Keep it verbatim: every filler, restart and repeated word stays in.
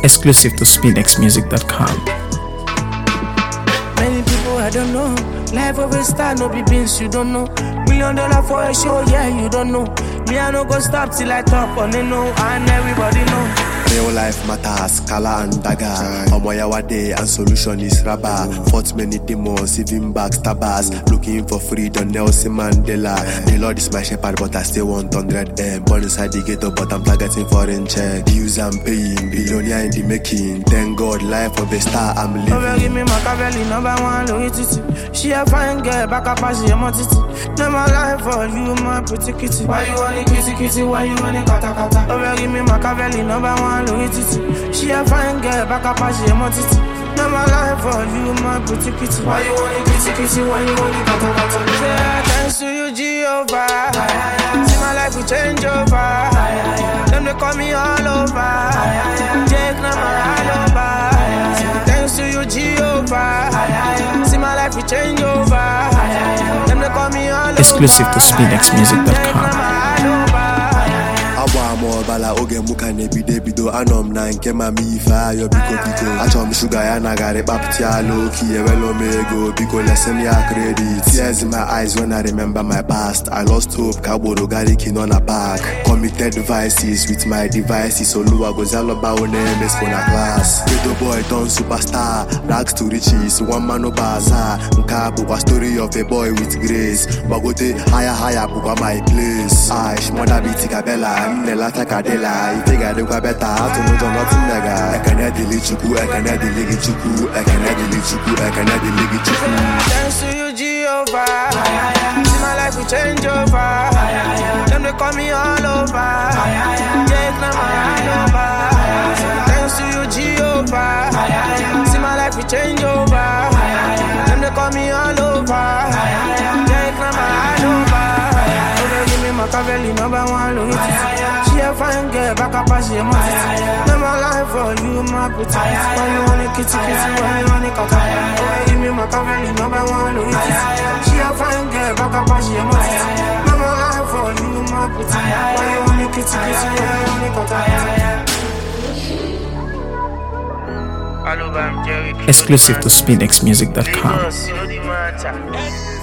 Exclusive to spin x music dot com. Many people I don't know. Life of a star, no be beans, you don't know. Million dollar for a show, yeah, you don't know. Me, I no go stop till I top on the know, and everybody know. Real life matters, Kala and Dagger. Omoyawa day and solution is rubber. Fought many demons, even backstabbers. Looking for freedom, Nelson Mandela. The Lord is my shepherd, but I still want one hundred M. Born inside the ghetto, but I'm targeting foreign check. Use and paying, billionaire in the making. Thank God, life of a star, I'm living. Over give me Machiavelli, number one, Louis Titi. She a fine girl, back up as she a titi. No my life for you, my pretty kitty. Why you want it kitty kitty, why you want it kata kata? Over give me Machiavelli, number one, Louis Titi. She a fine girl, back up as she a titi. No my life for you, my pretty kitty. Why you want it kitty kitty, why you want it kata kata? Say thanks to you, Jehovah. See my life will change over. Them they call me all over. Jake na my all over. Thanks to you, Jehovah. See my life will change over. Them they call me all over. Exclusive to spin x music dot com. Awa mo bala oge muka nebi debido anom na nke mami ifa yo biko biko achom sugar ya nagare bapti alo kiye welo mego biko lesson ya credit tears in my eyes when I remember my past. I lost hope kaboro gari kino na park committed devices with my devices oluwa gozalo ba one ms for na class ghetto boy turn superstar rags to riches one man no bazaar nka bukwa story of a boy with grace bagote higher higher bukwa my place aish mother bitika bella Nella Takadela, I think I do a better to know nothing nega. I can add the lichuku, I can add the ligichuku, I can add the lichuku, I can add the ligichuku. Thanks to you, Jehovah. See my life will change over. Them they call me all over. Jake na my all over. Thanks to you, Jehovah. See my life will change over. Them they call me all over. Jake na my all over. Machiavelli, number one, Louis Titi. She a fine girl, back up as she a titi. No my life for you, my pretty. Why you want it kitty kitty, why you want it kaka? Oh, give me Machiavelli, number one, Louis Titi. She a fine girl, back up as she a titi. No my life for you, my pretty. Why you want it kitty kitty, why you want it kaka? Exclusive to spin x music dot com.